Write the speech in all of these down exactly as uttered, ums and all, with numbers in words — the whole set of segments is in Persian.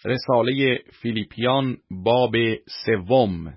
رساله فیلیپیان باب سوم.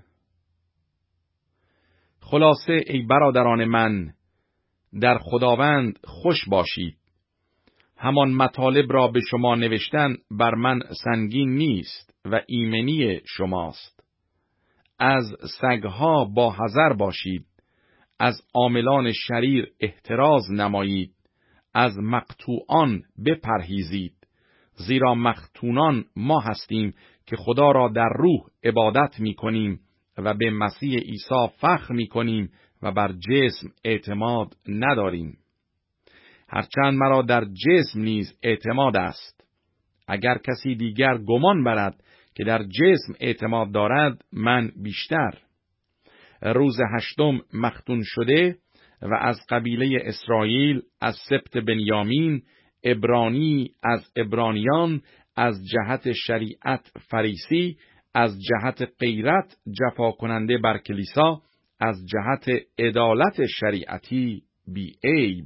خلاصه ای برادران من، در خداوند خوش باشید. همان مطالب را به شما نوشتن بر من سنگین نیست و ایمنی شماست. از سگها با حذر باشید، از عاملان شریر احتراز نمایید، از مقطوعان بپرهیزید، زیرا مختونان ما هستیم که خدا را در روح عبادت می کنیم و به مسیح عیسی فخر می کنیم و بر جسم اعتماد نداریم. هرچند مرا در جسم نیز اعتماد است. اگر کسی دیگر گمان برد که در جسم اعتماد دارد، من بیشتر. روز هشتم مختون شده و از قبیله اسرائیل، از سبط بنیامین، عبرانی از عبرانیان، از جهت شریعت فریسی، از جهت غیرت جفا کننده بر کلیسا، از جهت عدالت شریعتی بی عیب.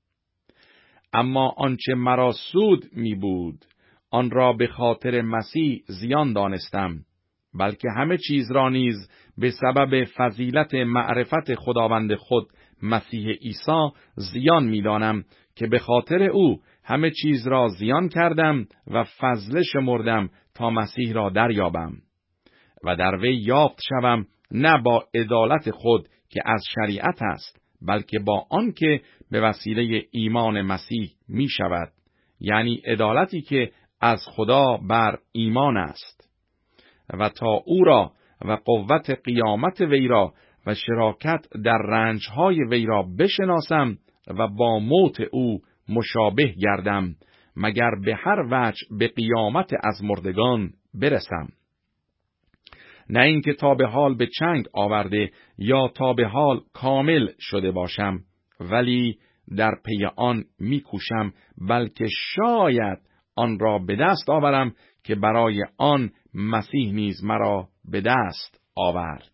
اما آنچه مرا سود می بود، آن را به خاطر مسیح زیان دانستم، بلکه همه چیز را نیز به سبب فضیلت معرفت خداوند خود مسیح عیسی زیان می دانم، که به خاطر او همه چیز را زیان کردم و فضله شمردم تا مسیح را دریابم و در وی یافت شوم، نه با عدالت خود که از شریعت است، بلکه با آن که به وسیله ایمان مسیح می شود، یعنی عدالتی که از خدا بر ایمان است، و تا او را و قوت قیامت وی را و شراکت در رنجهای وی را بشناسم و با موت او مشابه گردم، مگر به هر وجه به قیامت از مردگان برسم. نه اینکه تا به حال به چنگ آورده یا تا به حال کامل شده باشم، ولی در پی آن میکوشم، بلکه شاید آن را به دست آورم که برای آن مسیح نیز مرا به دست آورد.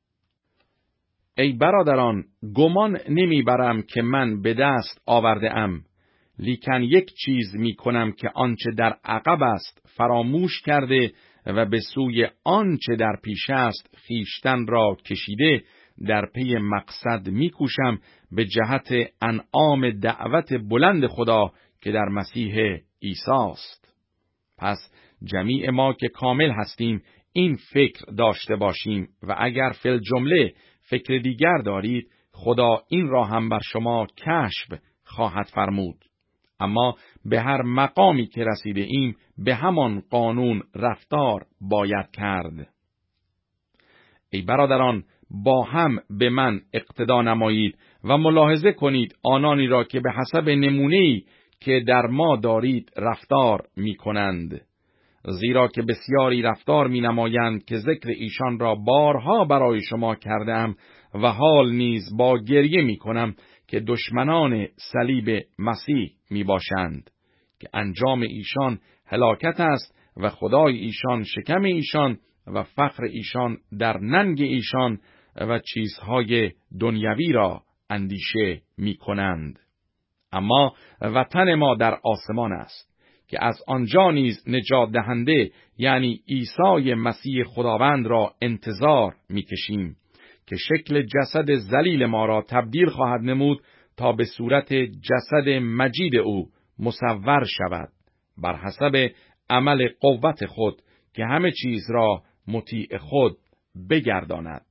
ای برادران، گمان نمیبرم که من به دست آورده ام، لیکن یک چیز می کنم که آنچه در عقب است فراموش کرده و به سوی آنچه در پیش است خیشتن را کشیده، در پی مقصد می کوشم به جهت انعام دعوت بلند خدا که در مسیح عیسی است. پس جمیع ما که کامل هستیم این فکر داشته باشیم، و اگر فی الجمله فکر دیگر دارید، خدا این را هم بر شما کشف خواهد فرمود. اما به هر مقامی که رسیده ایم به همان قانون رفتار باید کرد. ای برادران، با هم به من اقتدا نمایید و ملاحظه کنید آنانی را که به حسب نمونه‌ای که در ما دارید رفتار می کنند. زیرا که بسیاری رفتار می نمایند که ذکر ایشان را بارها برای شما کردم و حال نیز با گریه می کنم که دشمنان صلیب مسیح می باشند، که انجام ایشان هلاکت است و خدای ایشان شکم ایشان و فخر ایشان در ننگ ایشان و چیزهای دنیوی را اندیشه می کنند. اما وطن ما در آسمان است، که از آنجا نیز نجات دهنده یعنی عیسی مسیح خداوند را انتظار می کشیم، که شکل جسد ذلیل ما را تبدیل خواهد نمود تا به صورت جسد مجید او مصور شود، بر حسب عمل قوت خود که همه چیز را مطیع خود بگرداند.